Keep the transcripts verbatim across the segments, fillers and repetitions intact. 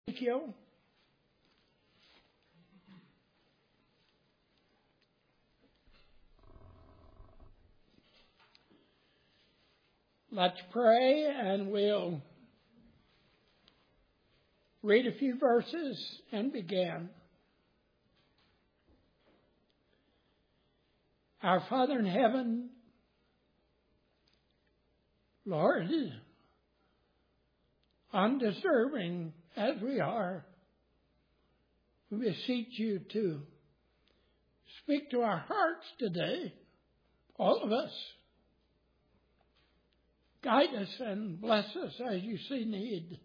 Ezekiel. Let's pray and we'll read a few verses and begin. Our Father in heaven, Lord, undeserving as we are, we beseech you to speak to our hearts today, all of us. Guide us and bless us as you see need.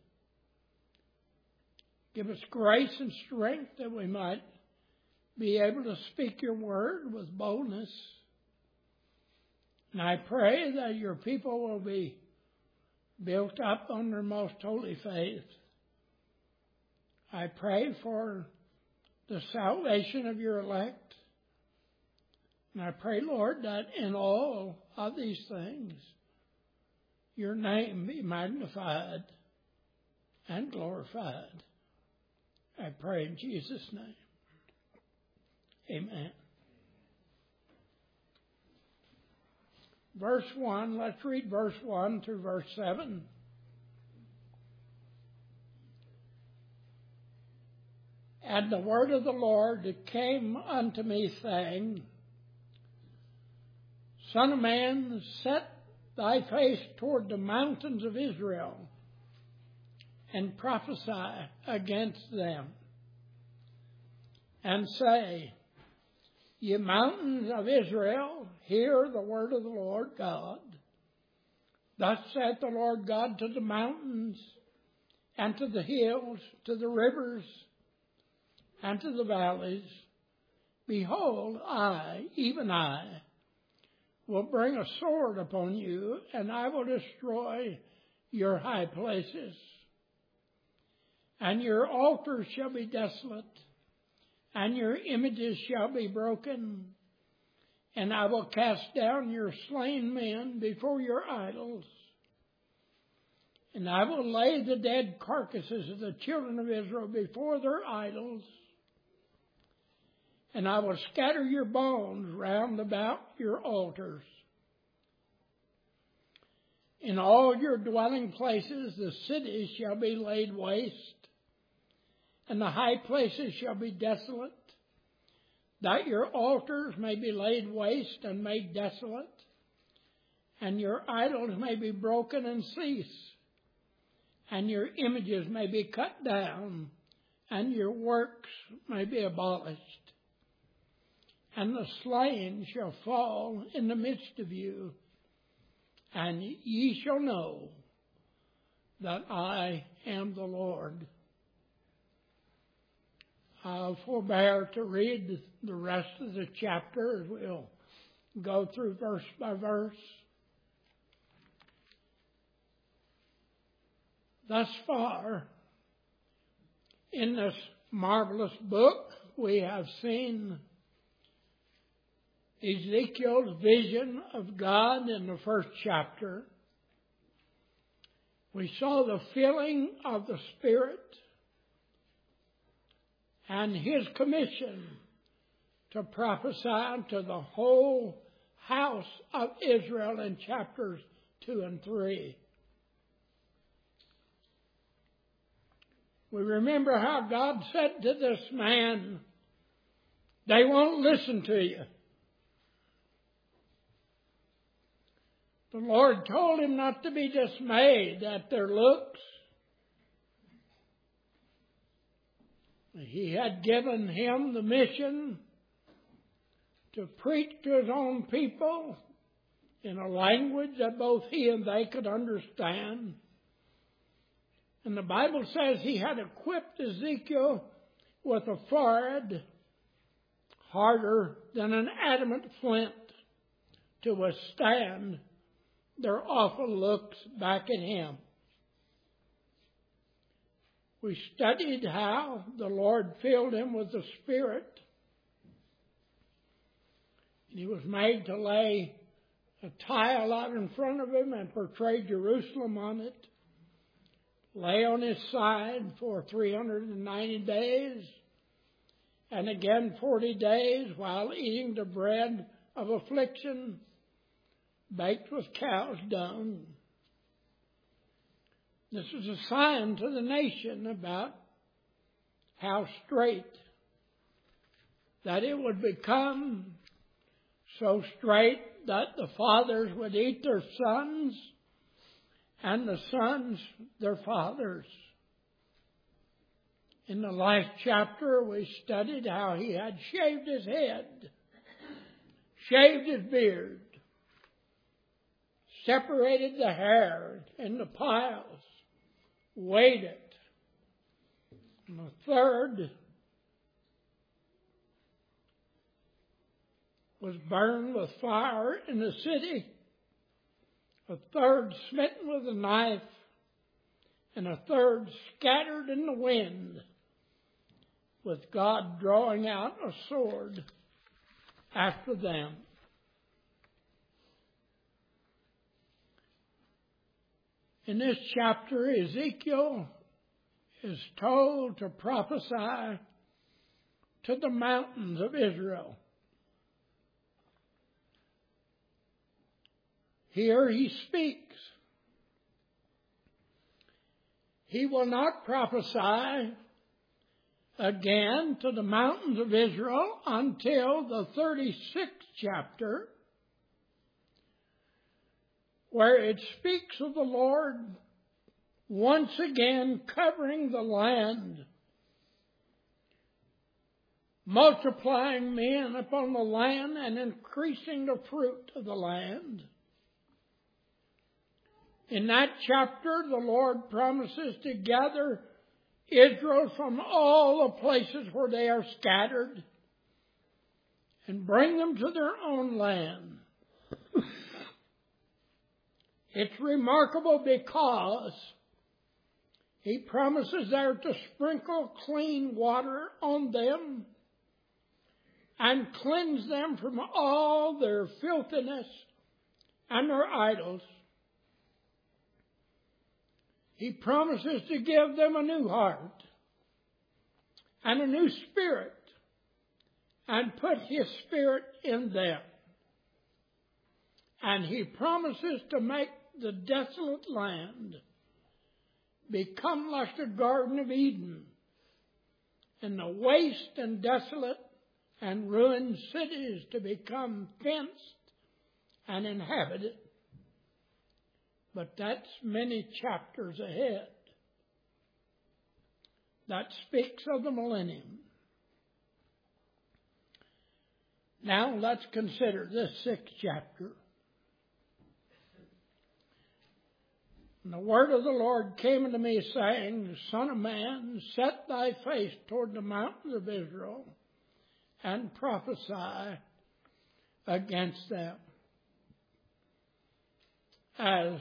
Give us grace and strength that we might be able to speak your word with boldness. And I pray that your people will be built up on their most holy faith. I pray for the salvation of your elect. And I pray, Lord, that in all of these things, your name be magnified and glorified. I pray in Jesus' name. Amen. Verse one, let's read verse one through verse seven. And the word of the Lord came unto me, saying, Son of man, set thy face toward the mountains of Israel, and prophesy against them, and say, Ye mountains of Israel, hear the word of the Lord God. Thus saith the Lord God to the mountains, and to the hills, to the rivers, and to the valleys, Behold, I, even I, will bring a sword upon you, and I will destroy your high places. And your altars shall be desolate, and your images shall be broken. And I will cast down your slain men before your idols. And I will lay the dead carcasses of the children of Israel before their idols. And I will scatter your bones round about your altars. In all your dwelling places the cities shall be laid waste, and the high places shall be desolate, that your altars may be laid waste and made desolate, and your idols may be broken and cease, and your images may be cut down, and your works may be abolished. And the slain shall fall in the midst of you, and ye shall know that I am the Lord. I'll forbear to read the rest of the chapter as we'll go through verse by verse. Thus far, in this marvelous book, we have seen Ezekiel's vision of God in the first chapter. We saw the filling of the Spirit and his commission to prophesy to the whole house of Israel in chapters two and three. We remember how God said to this man, they won't listen to you. The Lord told him not to be dismayed at their looks. He had given him the mission to preach to his own people in a language that both he and they could understand. And the Bible says he had equipped Ezekiel with a forehead harder than an adamant flint to withstand their awful looks back at him. We studied how the Lord filled him with the Spirit. He was made to lay a tile out in front of him and portray Jerusalem on it. lay on his side for three hundred ninety days, and again forty days while eating the bread of affliction, baked with cow's dung. This is a sign to the nation about how straight, that it would become so straight that the fathers would eat their sons and the sons their fathers. In the last chapter, we studied how he had shaved his head, shaved his beard, separated the hair into piles, weighed it. And the third was burned with fire in the city, a third smitten with a knife, and a third scattered in the wind, with God drawing out a sword after them. In this chapter, Ezekiel is told to prophesy to the mountains of Israel. Here he speaks. He will not prophesy again to the mountains of Israel until the thirty-sixth chapter, where it speaks of the Lord once again covering the land, multiplying men upon the land and increasing the fruit of the land. In that chapter, the Lord promises to gather Israel from all the places where they are scattered and bring them to their own land. It's remarkable because he promises there to sprinkle clean water on them and cleanse them from all their filthiness and their idols. He promises to give them a new heart and a new spirit and put his spirit in them. And he promises to make the desolate land become like the Garden of Eden, and the waste and desolate and ruined cities to become fenced and inhabited. But that's many chapters ahead. That speaks of the millennium. Now let's consider this sixth chapter. And the word of the Lord came unto me, saying, Son of man, set thy face toward the mountains of Israel, and prophesy against them. As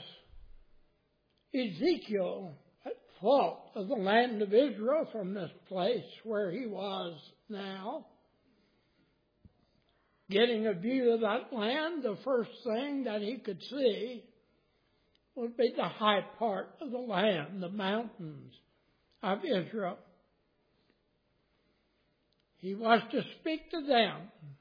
Ezekiel thought of the land of Israel from this place where he was now, getting a view of that land, the first thing that he could see would be the high part of the land, the mountains of Israel. He was to speak to them.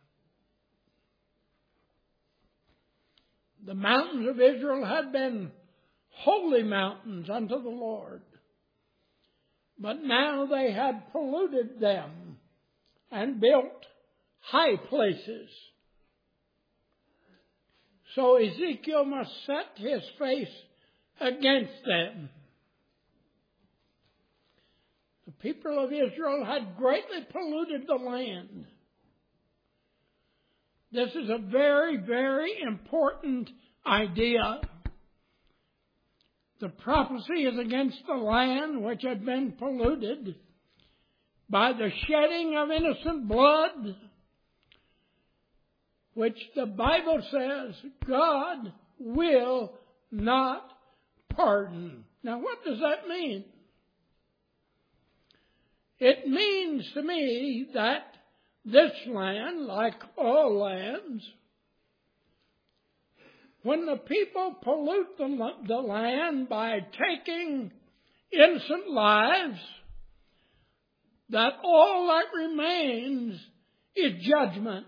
The mountains of Israel had been holy mountains unto the Lord, but now they had polluted them and built high places. So Ezekiel must set his face against them. The people of Israel had greatly polluted the land. This is a very, very important idea. The prophecy is against the land which had been polluted by the shedding of innocent blood, which the Bible says God will not pardon. Now, what does that mean? It means to me that this land, like all lands, when the people pollute the, the land by taking innocent lives, that all that remains is judgment.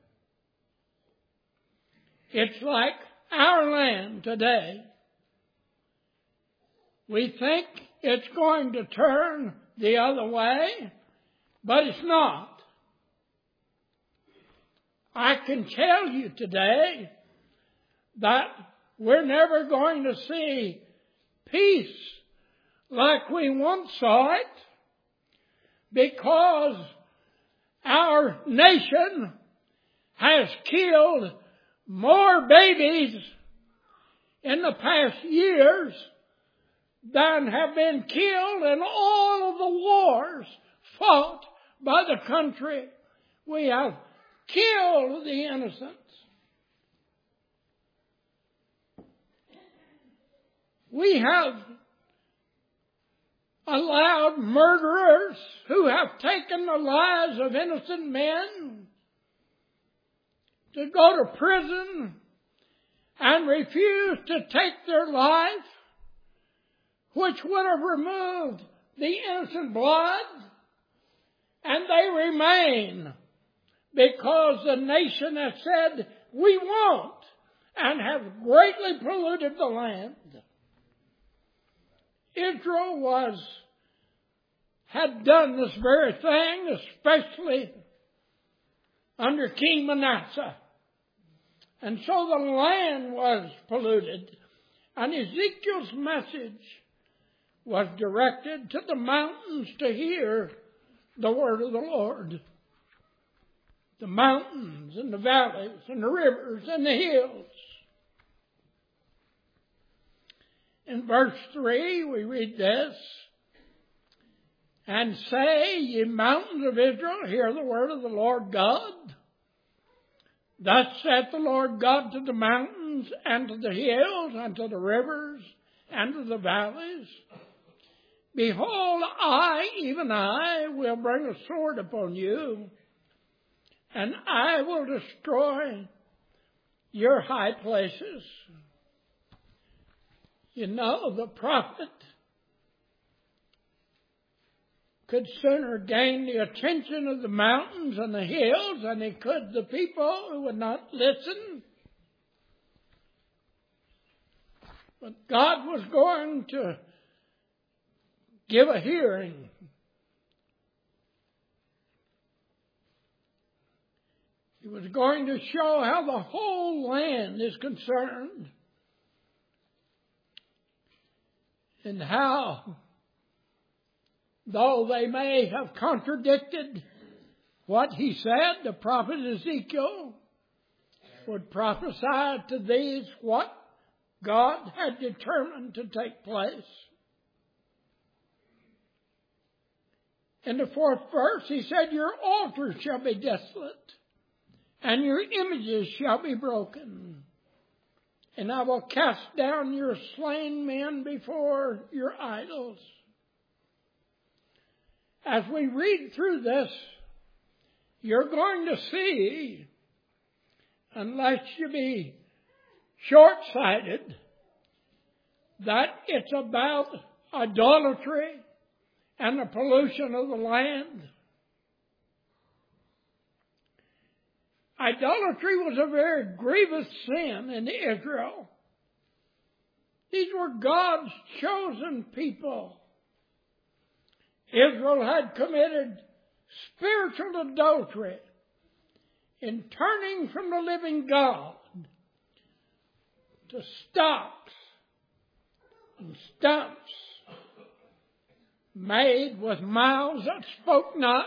It's like our land today. We think it's going to turn the other way, but it's not. I can tell you today that we're never going to see peace like we once saw it, because our nation has killed more babies in the past years than have been killed in all of the wars fought by the country. We have killed the innocents. We have allowed murderers who have taken the lives of innocent men to go to prison and refuse to take their life, which would have removed the innocent blood, and they remain because the nation has said, we won't, and have greatly polluted the land. Israel was, had done this very thing, especially under King Manasseh. And so the land was polluted. And Ezekiel's message was directed to the mountains to hear the word of the Lord. The mountains and the valleys and the rivers and the hills. In verse three, we read this. And say, ye mountains of Israel, hear the word of the Lord God. Thus saith the Lord God to the mountains and to the hills and to the rivers and to the valleys. Behold, I, even I, will bring a sword upon you, and I will destroy your high places. You know, the prophet could sooner gain the attention of the mountains and the hills than he could the people who would not listen. But God was going to give a hearing. He was going to show how the whole land is concerned, and how, though they may have contradicted what he said, the prophet Ezekiel would prophesy to these what God had determined to take place. In the fourth verse, he said, your altars shall be desolate, and your images shall be broken. And I will cast down your slain men before your idols. As we read through this, you're going to see, unless you be short-sighted, that it's about idolatry and the pollution of the land. Idolatry was a very grievous sin in Israel. These were God's chosen people. Israel had committed spiritual adultery in turning from the living God to stocks and stumps made with mouths that spoke not,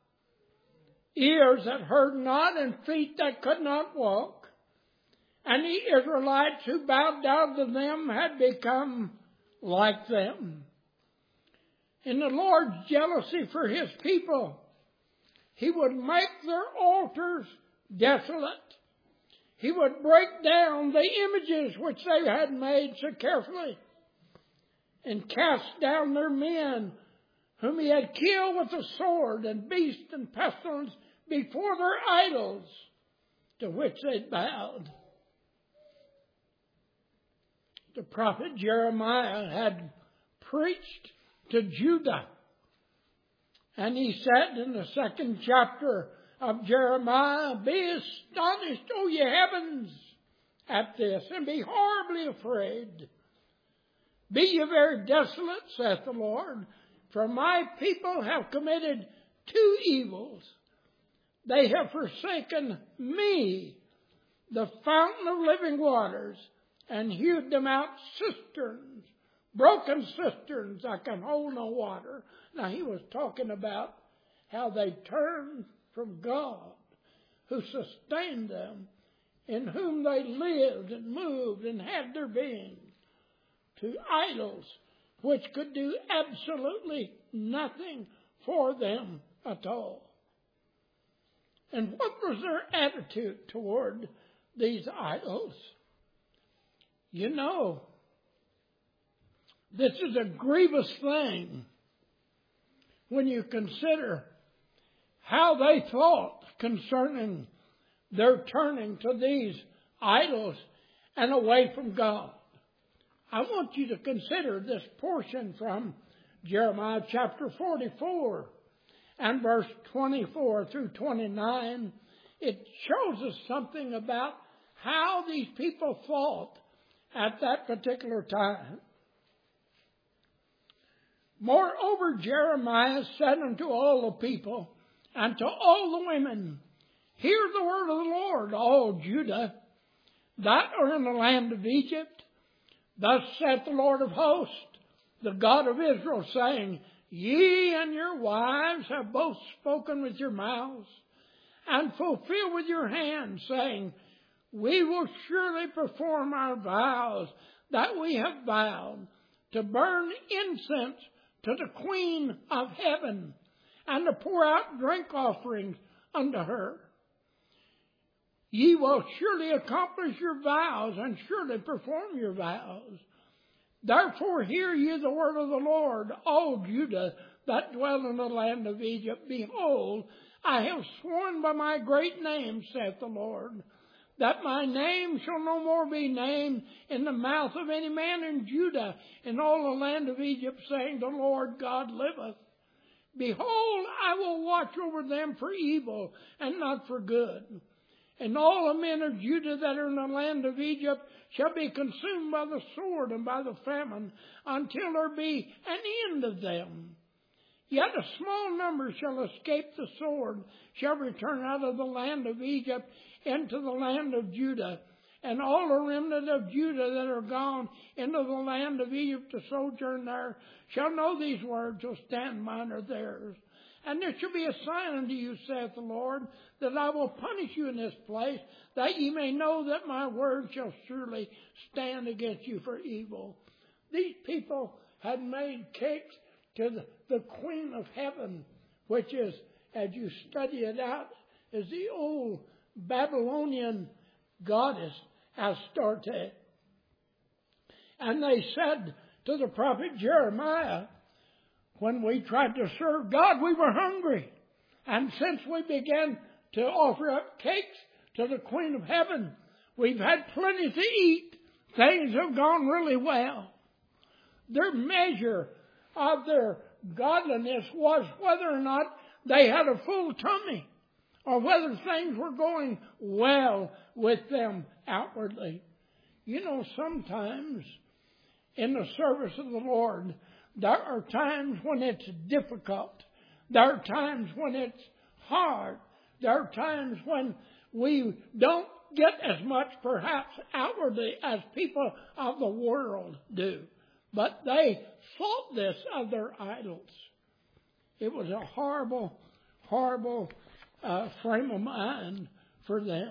ears that heard not, and feet that could not walk. And the Israelites who bowed down to them had become like them. In the Lord's jealousy for his people, he would make their altars desolate. He would break down the images which they had made so carefully, and cast down their men whom he had killed with the sword and beast and pestilence before their idols to which they bowed. The prophet Jeremiah had preached to Judah. And he said in the second chapter of Jeremiah, be astonished, O ye heavens, at this, and be horribly afraid. Be ye very desolate, saith the Lord, for my people have committed two evils. They have forsaken me, the fountain of living waters, and hewed them out cisterns, broken cisterns that can hold no water. Now he was talking about how they turned from God, who sustained them, in whom they lived and moved and had their being, to idols which could do absolutely nothing for them at all. And what was their attitude toward these idols? You know, this is a grievous thing when you consider how they thought concerning their turning to these idols and away from God. I want you to consider this portion from Jeremiah chapter forty-four and verse twenty-four through twenty-nine. It shows us something about how these people thought at that particular time. Moreover, Jeremiah said unto all the people and to all the women, hear the word of the Lord, all Judah, that are in the land of Egypt. Thus saith the Lord of hosts, the God of Israel, saying, ye and your wives have both spoken with your mouths, and fulfill with your hands, saying, we will surely perform our vows that we have vowed, to burn incense to the Queen of heaven, and to pour out drink offerings unto her. Ye will surely accomplish your vows, and surely perform your vows. Therefore hear ye the word of the Lord, all Judah that dwell in the land of Egypt. Behold, I have sworn by my great name, saith the Lord, that my name shall no more be named in the mouth of any man in Judah, in all the land of Egypt, saying, the Lord God liveth. Behold, I will watch over them for evil, and not for good. And all the men of Judah that are in the land of Egypt shall be consumed by the sword and by the famine, until there be an end of them. Yet a small number shall escape the sword, shall return out of the land of Egypt into the land of Judah. And all the remnant of Judah that are gone into the land of Egypt to sojourn there shall know these words, shall stand mine are theirs. And there shall be a sign unto you, saith the Lord, that I will punish you in this place, that ye may know that my word shall surely stand against you for evil. These people had made cakes to the, the Queen of Heaven, which is, as you study it out, is the old Babylonian goddess Astarte. And they said to the prophet Jeremiah, when we tried to serve God, we were hungry. And since we began to offer up cakes to the Queen of Heaven, we've had plenty to eat. Things have gone really well. Their measure of their godliness was whether or not they had a full tummy, or whether things were going well with them outwardly. You know, sometimes in the service of the Lord, there are times when it's difficult. There are times when it's hard. There are times when we don't get as much, perhaps, outwardly as people of the world do. But they thought this of their idols. It was a horrible, horrible uh, frame of mind for them.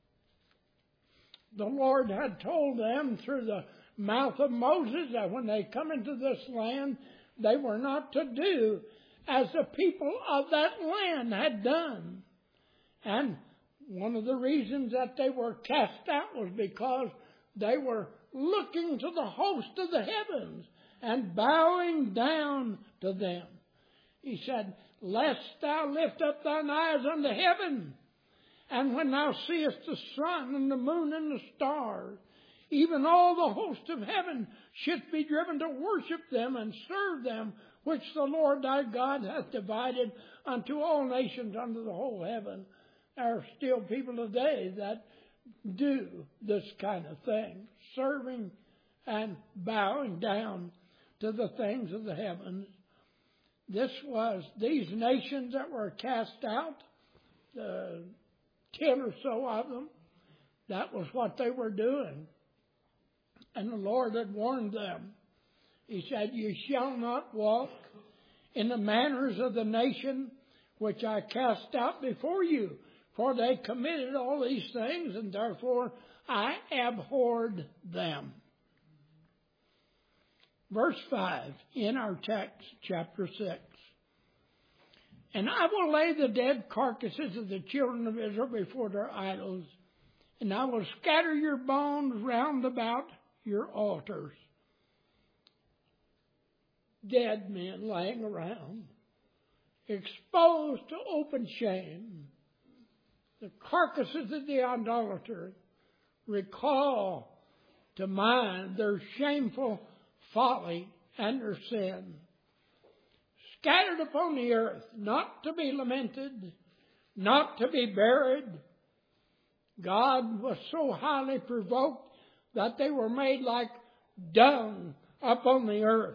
The Lord had told them through the mouth of Moses that when they come into this land, they were not to do as the people of that land had done. And one of the reasons that they were cast out was because they were looking to the host of the heavens and bowing down to them. He said, lest thou lift up thine eyes unto heaven, and when thou seest the sun and the moon and the stars, even all the host of heaven should be driven to worship them and serve them which the Lord thy God hath divided unto all nations under the whole heaven. There are still people today that do this kind of thing, serving and bowing down to the things of the heavens. This was these nations that were cast out, the ten or so of them, that was what they were doing. And the Lord had warned them. He said, "You shall not walk in the manners of the nation which I cast out before you, for they committed all these things, and therefore I abhorred them." Verse five in our text, chapter six. "And I will lay the dead carcasses of the children of Israel before their idols, and I will scatter your bones round about your altars." Dead men laying around, exposed to open shame. The carcasses of the idolater recall to mind their shameful folly and their sin. Scattered upon the earth, not to be lamented, not to be buried. God was so highly provoked that they were made like dung upon the earth.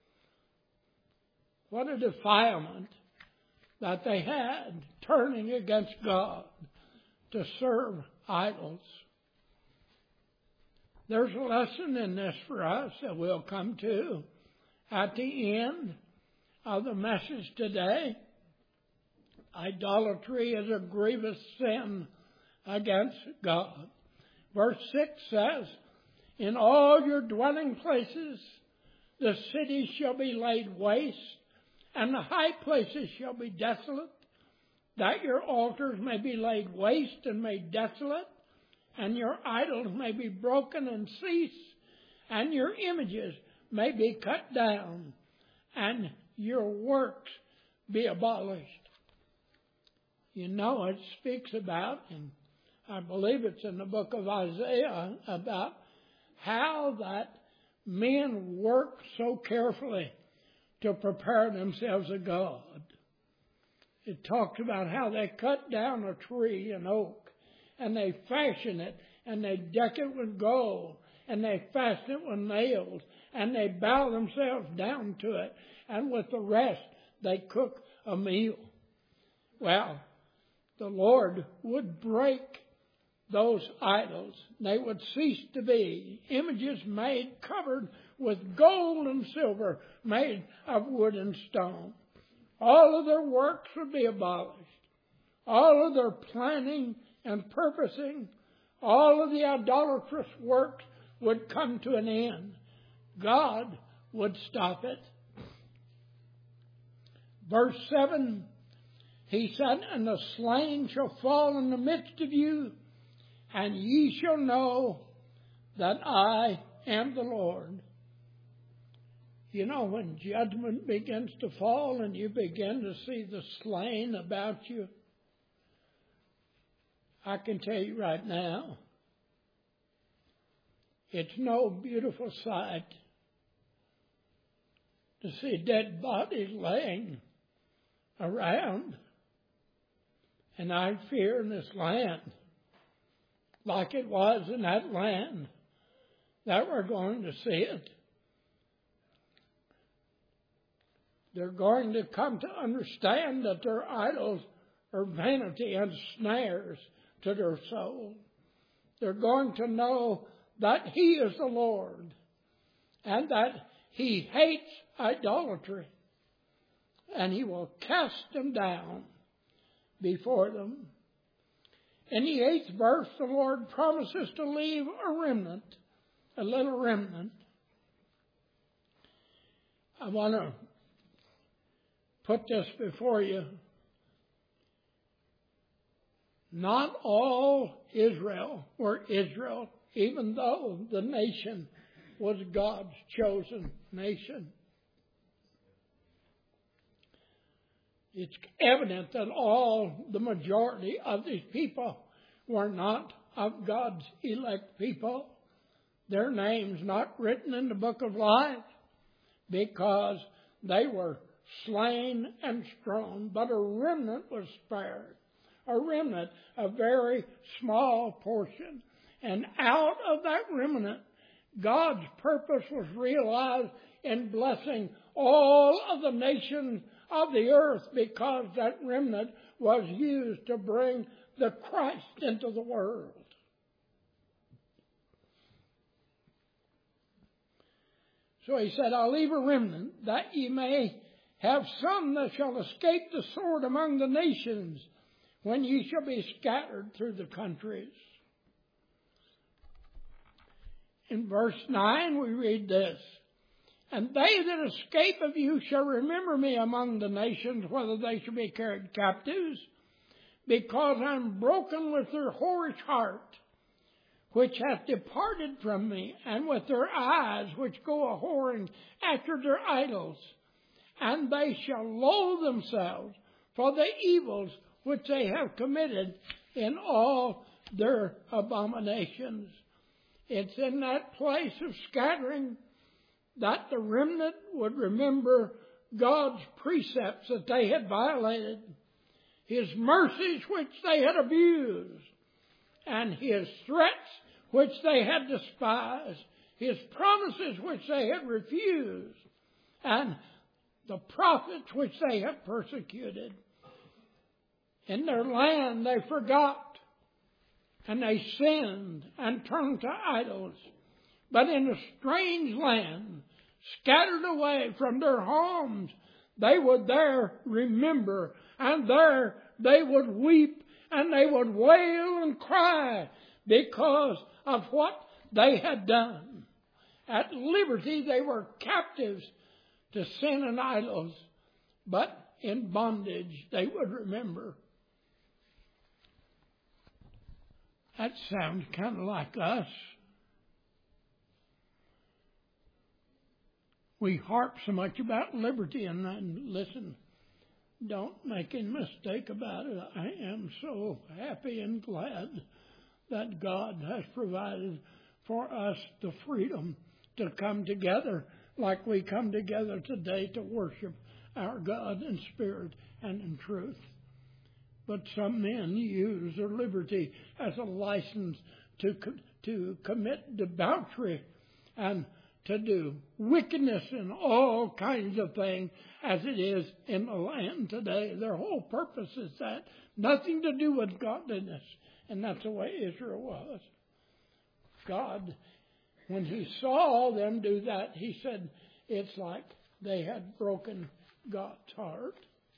What a defilement that they had, turning against God to serve idols. There's a lesson in this for us that we'll come to at the end of the message today. Idolatry is a grievous sin against God. Verse six says, "In all your dwelling places the cities shall be laid waste, and the high places shall be desolate, that your altars may be laid waste and made desolate, and your idols may be broken and cease, and your images may be cut down, and your works be abolished." You know, it speaks about, and I believe it's in the book of Isaiah, about how that men work so carefully to prepare themselves a God. It talks about how they cut down a tree, an oak, and they fashion it, and they deck it with gold, and they fasten it with nails, and they bow themselves down to it, and with the rest they cook a meal. Well, the Lord would break those idols. They would cease to be images made, covered with gold and silver, made of wood and stone. All of their works would be abolished. All of their planning and purposing, all of the idolatrous works would come to an end. God would stop it. Verse seven, he said, "And the slain shall fall in the midst of you, and ye shall know that I am the Lord." You know, when judgment begins to fall and you begin to see the slain about you, I can tell you right now, it's no beautiful sight to see dead bodies laying around. And I fear in this land, like it was in that land, that we're going to see it. They're going to come to understand that their idols are vanity and snares to their soul. They're going to know that He is the Lord and that He hates idolatry, and He will cast them down before them. In the eighth verse, the Lord promises to leave a remnant, a little remnant. I want to put this before you. Not all Israel were Israel, even though the nation was God's chosen nation. It's evident that all, the majority of these people were not of God's elect people. Their names not written in the book of life because they were slain and strown, but a remnant was spared. A remnant, a very small portion. And out of that remnant, God's purpose was realized in blessing all of the nations of the earth, because that remnant was used to bring the Christ into the world. So he said, I'll leave a remnant, that ye may have some that shall escape the sword among the nations, when ye shall be scattered through the countries. In verse nine we read this, and they that escape of you shall remember me among the nations, whether they shall be carried captives, because I am broken with their whorish heart, which hath departed from me, and with their eyes which go a whoring after their idols. And they shall loathe themselves for the evils which they have committed in all their abominations. It's in that place of scattering that the remnant would remember God's precepts that they had violated, His mercies which they had abused, and His threats which they had despised, His promises which they had refused, and the prophets which they had persecuted. In their land they forgot, and they sinned and turned to idols. But in a strange land, scattered away from their homes, they would there remember, and there they would weep, and they would wail and cry because of what they had done. At liberty they were captives to sin and idols, but in bondage they would remember. That sounds kind of like us. We harp so much about liberty, and then, listen, don't make any mistake about it. I am so happy and glad that God has provided for us the freedom to come together like we come together today to worship our God in spirit and in truth. But some men use their liberty as a license to to commit debauchery and to do wickedness and all kinds of things as it is in the land today. Their whole purpose is that. Nothing to do with godliness. And that's the way Israel was. God, when He saw them do that, He said it's like they had broken God's heart.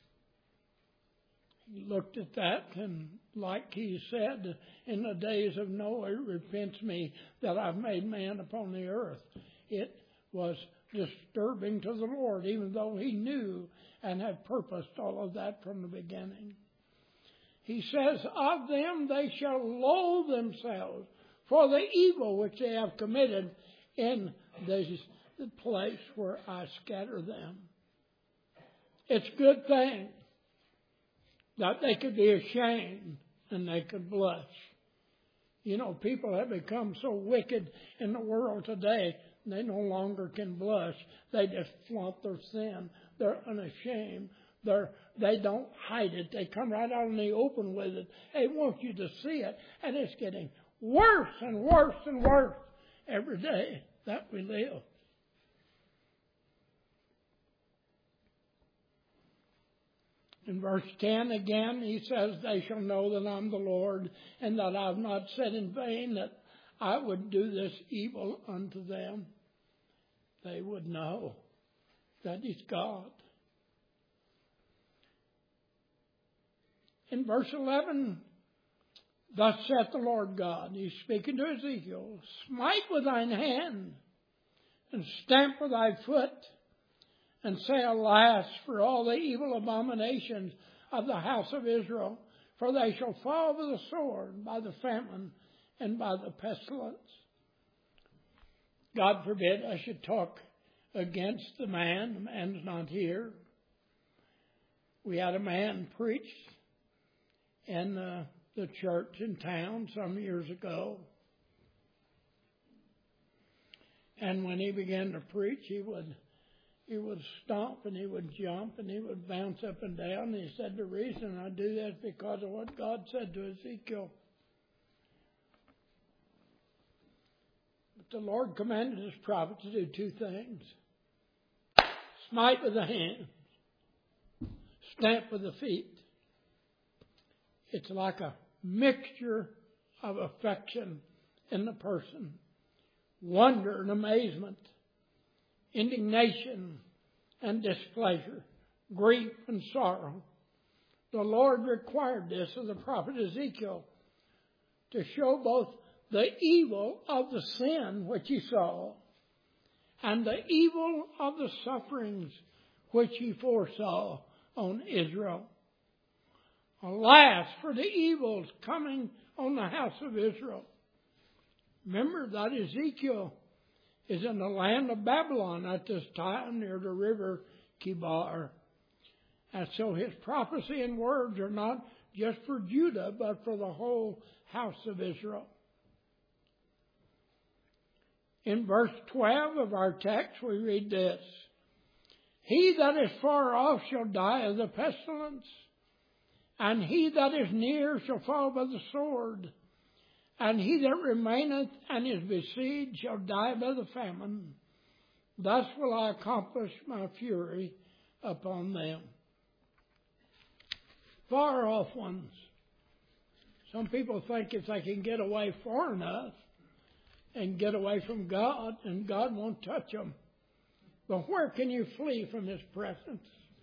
He looked at that, and like He said, in the days of Noah, it repents me that I've made man upon the earth. It was disturbing to the Lord, even though He knew and had purposed all of that from the beginning. He says, of them they shall loathe themselves for the evil which they have committed in this, the place where I scatter them. It's a good thing that they could be ashamed and they could blush. You know, people have become so wicked in the world today, they no longer can blush. They just flaunt their sin. They're unashamed. They're, they don't hide it. They come right out in the open with it. They want you to see it. And it's getting worse and worse and worse every day that we live. In verse ten again, He says, they shall know that I'm the Lord, and that I have not said in vain that I would do this evil unto them. They would know that He's God. In verse eleven, thus saith the Lord God, He's speaking to Ezekiel, smite with thine hand, and stamp with thy foot, and say, alas, for all the evil abominations of the house of Israel, for they shall fall by the sword, by the famine, and by the pestilence. God forbid I should talk against the man. The man's not here. We had a man preach in the, the church in town some years ago. And when he began to preach, he would he would stomp and he would jump and he would bounce up and down. And he said, the reason I do that is because of what God said to Ezekiel. But the Lord commanded his prophet to do two things. Smite with the hands. Stamp with the feet. It's like a mixture of affection in the person. Wonder and amazement. Indignation and displeasure. Grief and sorrow. The Lord required this of the prophet Ezekiel to show both the evil of the sin which he saw and the evil of the sufferings which he foresaw on Israel. Alas, for the evils coming on the house of Israel. Remember that Ezekiel is in the land of Babylon at this time near the river Kibar. And so his prophecy and words are not just for Judah, but for the whole house of Israel. In verse twelve of our text, we read this. He that is far off shall die of the pestilence, and he that is near shall fall by the sword, and he that remaineth and is besieged shall die by the famine. Thus will I accomplish my fury upon them. Far off ones. Some people think if they can get away far enough and get away from God, and God won't touch them. But where can you flee from His presence?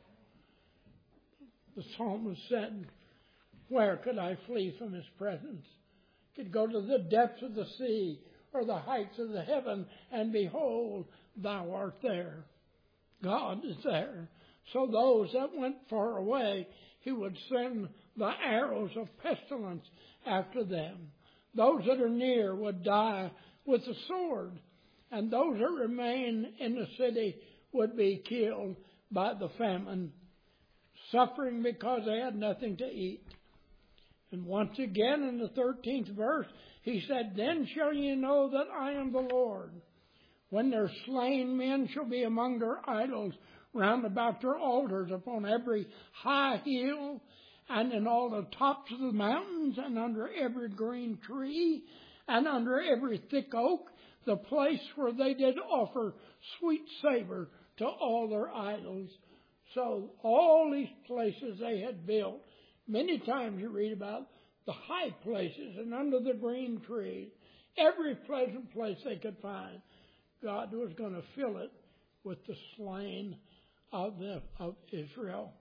The psalmist said, where could I flee from His presence? Could go to the depths of the sea or the heights of the heaven, and behold, thou art there. God is there. So those that went far away, He would send the arrows of pestilence after them. Those that are near would die with the sword, and those that remain in the city would be killed by the famine, suffering because they had nothing to eat. And once again in the thirteenth verse, He said, then shall ye know that I am the Lord, when their slain men shall be among their idols, round about their altars, upon every high hill, and in all the tops of the mountains, and under every green tree, and under every thick oak, the place where they did offer sweet savor to all their idols. So all these places they had built, many times you read about the high places and under the green tree, every pleasant place they could find, God was going to fill it with the slain of, the, of Israel.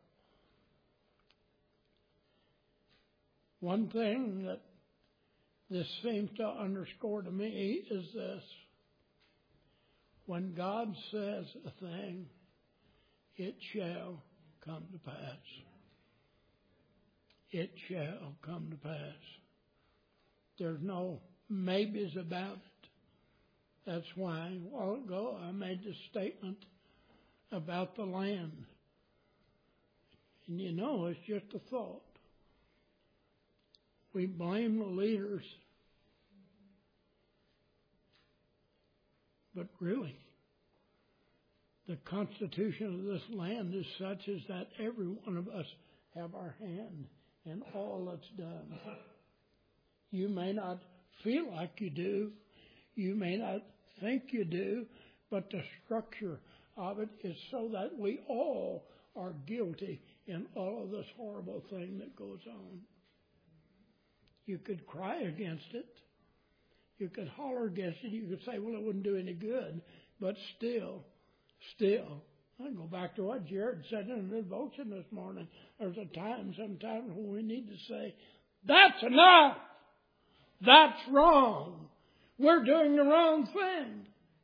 One thing that this seems to underscore to me is this. When God says a thing, it shall come to pass. It shall come to pass. There's no maybes about it. That's why a while ago I made the statement about the land. And you know, it's just a thought. We blame the leaders. But really, the constitution of this land is such as that every one of us have our hand in all that's done. You may not feel like you do. You may not think you do. But the structure of it is so that we all are guilty in all of this horrible thing that goes on. You could cry against it. You could holler against it. You could say, well, it wouldn't do any good. But still, still, I go back to what Jared said in the devotion this morning. There's a time sometimes when we need to say, that's enough. That's wrong. We're doing the wrong thing.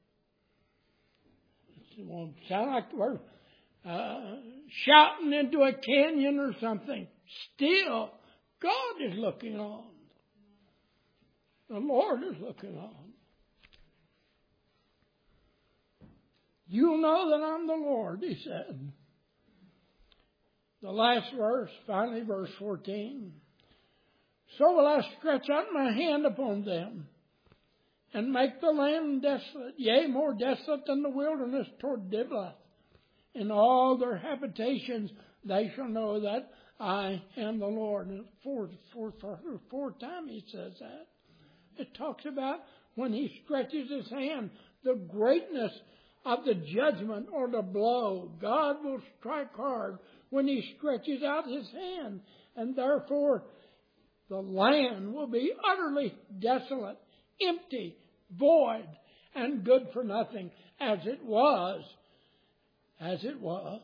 It won't sound like we're uh, shouting into a canyon or something. Still, God is looking on. The Lord is looking on. You'll know that I'm the Lord, He said. The last verse, finally verse fourteen. So will I stretch out my hand upon them and make the land desolate, yea, more desolate than the wilderness toward Diblath. in all their habitations they shall know that I am the Lord. And fourth, fourth, fourth time he says that. It talks about when he stretches his hand, the greatness of the judgment or the blow. God will strike hard when he stretches out his hand. And therefore, the land will be utterly desolate, empty, void, and good for nothing, as it was, as it was.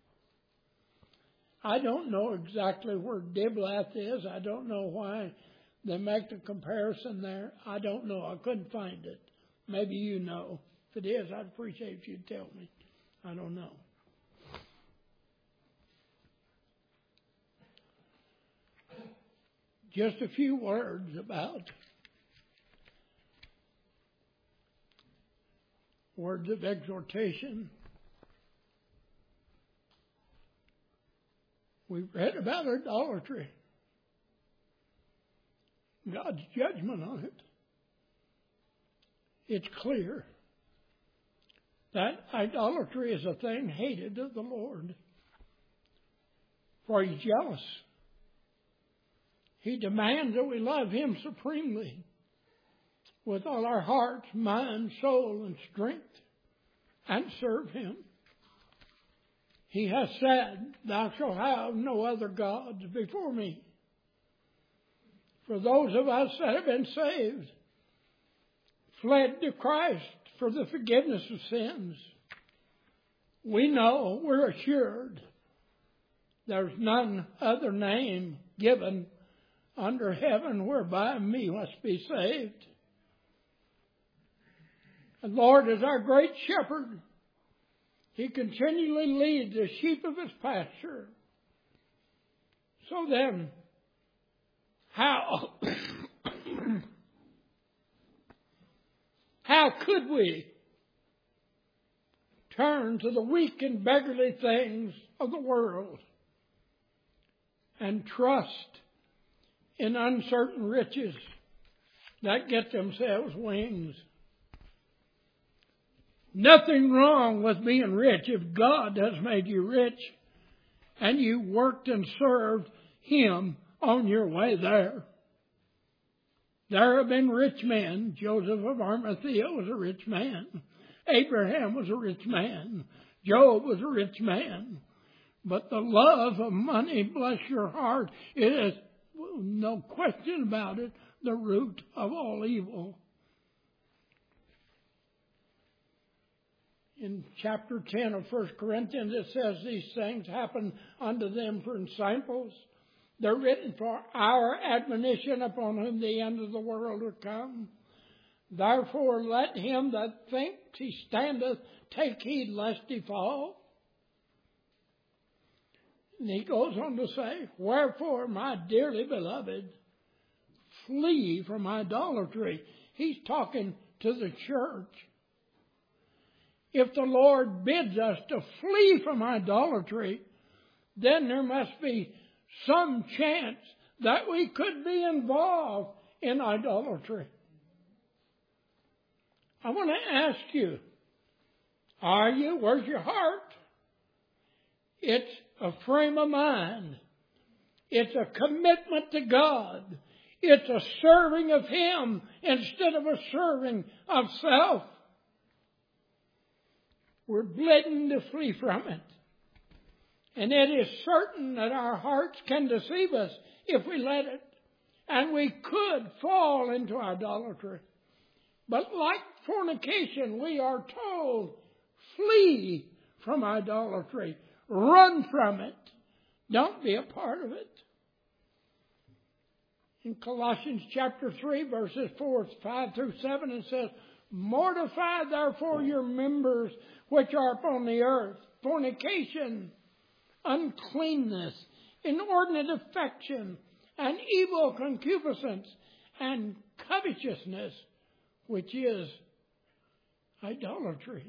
I don't know exactly where Diblath is. I don't know why they make the comparison there. I don't know. I couldn't find it. Maybe you know. If it is, I'd appreciate if you'd tell me. I don't know. Just a few words about words of exhortation. We've read about idolatry, God's judgment on it. It's clear that idolatry is a thing hated of the Lord, for He's jealous. He demands that we love Him supremely with all our heart, mind, soul, and strength, and serve Him. He has said, "Thou shalt have no other gods before me." For those of us that have been saved, fled to Christ for the forgiveness of sins, we know, we're assured, there's none other name given under heaven whereby we must be saved. The Lord is our great shepherd. He continually leads the sheep of His pasture. So then, how, how could we turn to the weak and beggarly things of the world and trust in uncertain riches that get themselves wings? Nothing wrong with being rich if God has made you rich and you worked and served Him on your way there. There have been rich men. Joseph of Arimathea was a rich man. Abraham was a rich man. Job was a rich man. But the love of money, bless your heart, is, no question about it, the root of all evil. In chapter ten of First Corinthians, it says these things happen unto them for examples. They're written for our admonition, upon whom the end of the world will come. Therefore let him that thinks he standeth take heed lest he fall. And he goes on to say, wherefore, my dearly beloved, flee from idolatry. He's talking to the church. If the Lord bids us to flee from idolatry, then there must be some chance that we could be involved in idolatry. I want to ask you, are you? Where's your heart? It's a frame of mind. It's a commitment to God. It's a serving of Him instead of a serving of self. We're bidden to flee from it. And it is certain that our hearts can deceive us if we let it. And we could fall into idolatry. But like fornication, we are told, flee from idolatry. Run from it. Don't be a part of it. In Colossians chapter three, verses four, five through seven, it says, mortify therefore your members which are upon the earth, fornication, uncleanness, inordinate affection, and evil concupiscence, and covetousness, which is idolatry.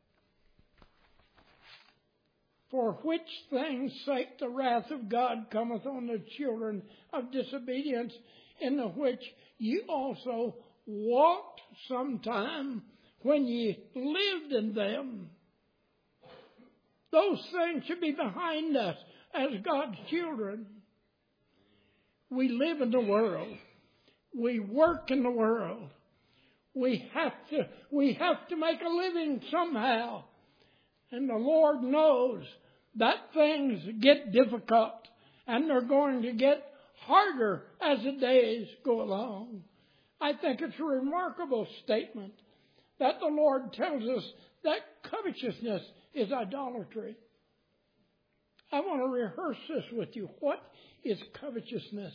For which things sake the wrath of God cometh on the children of disobedience, in the which ye also walked sometime when ye lived in them. Those things should be behind us as God's children. We live in the world. We work in the world. We have to, we have to make a living somehow. And the Lord knows that things get difficult and they're going to get harder as the days go along. I think it's a remarkable statement that the Lord tells us that covetousness is idolatry. I want to rehearse this with you. What is covetousness?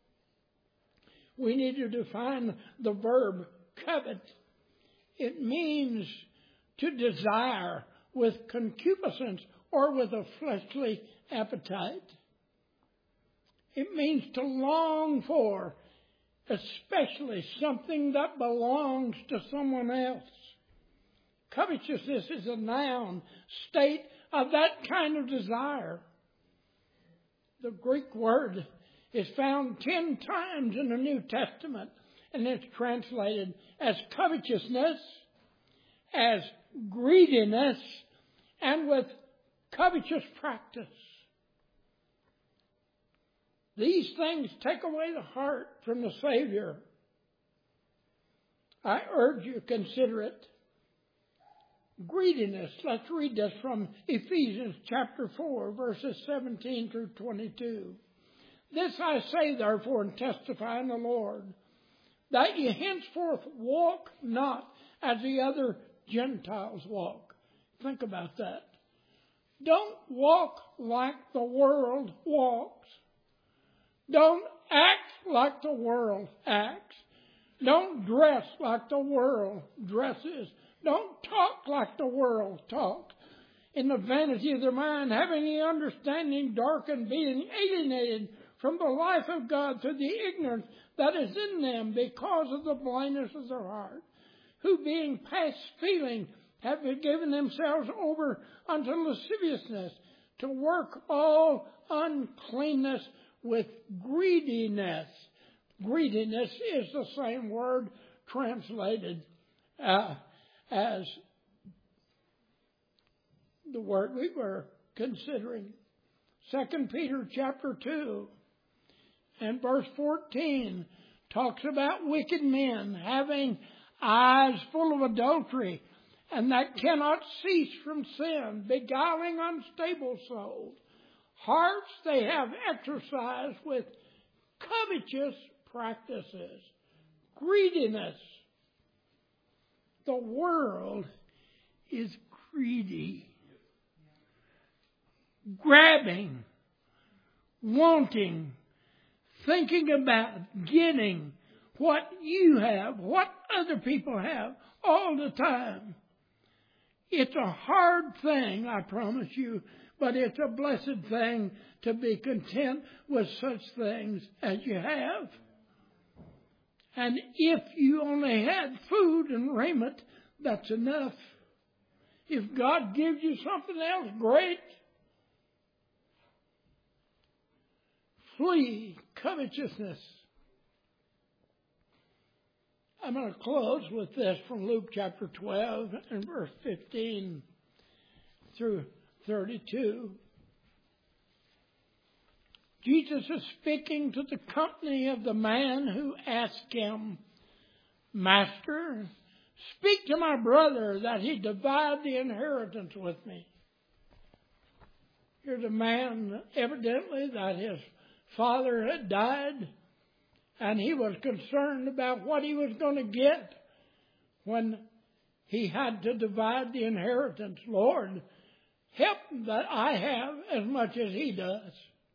We need to define the verb covet. It means to desire with concupiscence or with a fleshly appetite. It means to long for, especially something that belongs to someone else. Covetousness is a noun, state of that kind of desire. The Greek word is found ten times in the New Testament, and it's translated as covetousness, as greediness, and with covetous practice. These things take away the heart from the Savior. I urge you to consider it. Greediness. Let's read this from Ephesians chapter four, verses seventeen through twenty-two. This I say, therefore, and testify in the Lord, that ye henceforth walk not as the other Gentiles walk. Think about that. Don't walk like the world walks. Don't act like the world acts. Don't dress like the world dresses. Don't talk like the world talks. In the vanity of their mind, having the understanding darkened, being alienated from the life of God through the ignorance that is in them because of the blindness of their heart, who being past feeling have given themselves over unto lasciviousness, to work all uncleanness with greediness. Greediness is the same word translated uh, as the word we were considering. Second Peter chapter two and verse fourteen talks about wicked men having eyes full of adultery and that cannot cease from sin, beguiling unstable souls. Hearts they have exercised with covetous practices, greediness. The world is greedy, grabbing, wanting, thinking about getting what you have, what other people have, all the time. It's a hard thing, I promise you, but it's a blessed thing to be content with such things as you have. And if you only had food and raiment, that's enough. If God gives you something else, great. Flee covetousness. I'm going to close with this from Luke chapter twelve and verse fifteen through thirty-two. Jesus is speaking to the company of the man who asked him, Master, speak to my brother that he divide the inheritance with me. Here's a man, evidently, that his father had died, and he was concerned about what he was going to get when he had to divide the inheritance. Lord, help that I have as much as he does.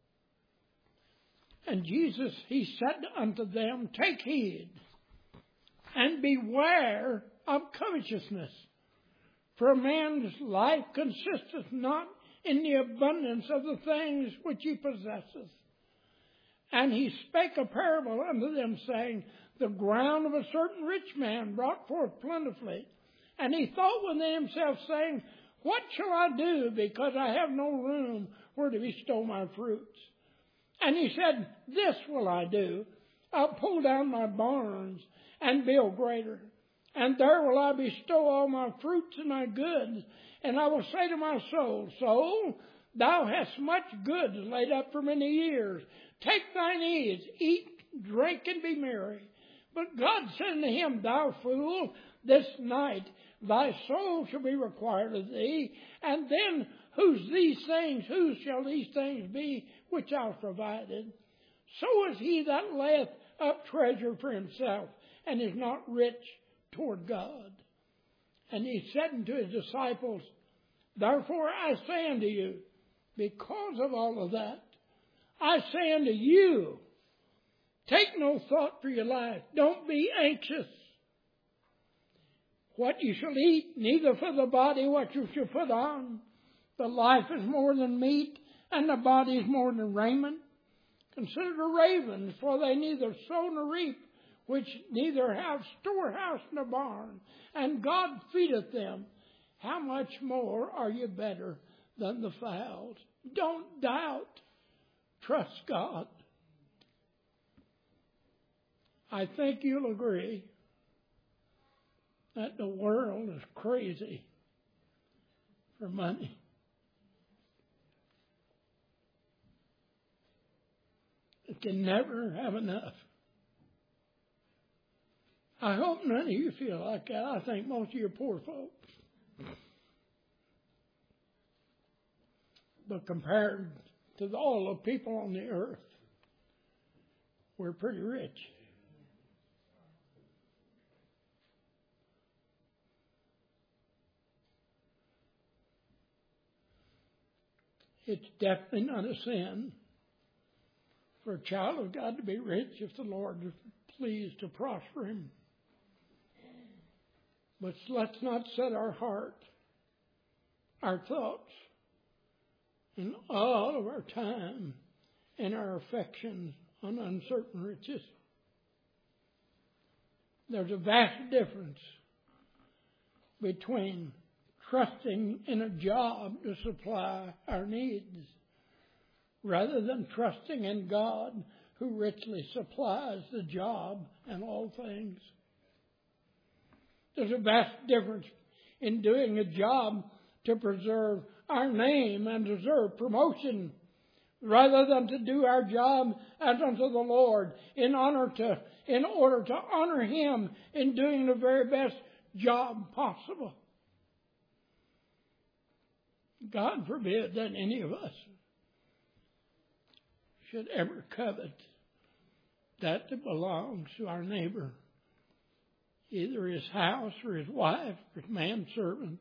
And Jesus, he said unto them, Take heed and beware of covetousness. For a man's life consisteth not in the abundance of the things which he possesseth. And he spake a parable unto them, saying, The ground of a certain rich man brought forth plentifully. And he thought within himself, saying, What shall I do, because I have no room where to bestow my fruits? And he said, This will I do. I'll pull down my barns and build greater. And there will I bestow all my fruits and my goods. And I will say to my soul, Soul, thou hast much goods laid up for many years. Take thine ease, eat, drink, and be merry. But God said unto him, Thou fool, this night thy soul shall be required of thee. And then whose these things, whose shall these things be which thou hast provided? So is he that layeth up treasure for himself, and is not rich toward God. And he said unto his disciples, Therefore I say unto you, because of all of that, I say unto you, take no thought for your life. Don't be anxious what you shall eat, neither for the body what you shall put on. The life is more than meat, and the body is more than raiment. Consider the ravens, for they neither sow nor reap, which neither have storehouse nor barn, and God feedeth them. How much more are you better than the fowls? Don't doubt. Trust God. I think you'll agree that the world is crazy for money. It can never have enough. I hope none of you feel like that. I think most of you are poor folks. But compared to all the people on the earth, we're pretty rich. It's definitely not a sin for a child of God to be rich if the Lord is pleased to prosper him. But let's not set our heart, our thoughts, and all of our time and our affections on uncertain riches. There's a vast difference between trusting in a job to supply our needs rather than trusting in God who richly supplies the job and all things. There's a vast difference in doing a job to preserve our name and deserve promotion rather than to do our job as unto the Lord in honor to, in order to honor Him in doing the very best job possible. God forbid that any of us should ever covet that that belongs to our neighbor, either his house or his wife or his manservant,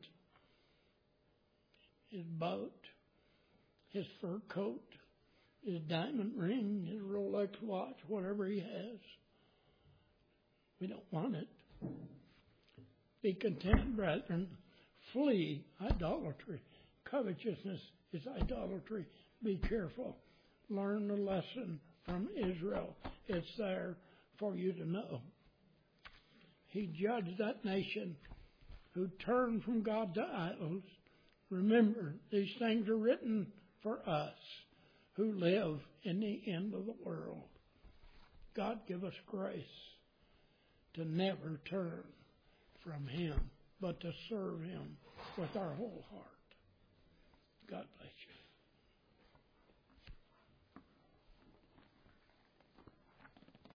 his boat, his fur coat, his diamond ring, his Rolex watch, whatever he has. We don't want it. Be content, brethren. Flee idolatry. Covetousness is idolatry. Be careful. Learn the lesson from Israel. It's there for you to know. He judged that nation who turned from God to idols. Remember, these things are written for us who live in the end of the world. God give us grace to never turn from Him, but to serve Him with our whole heart. God bless you.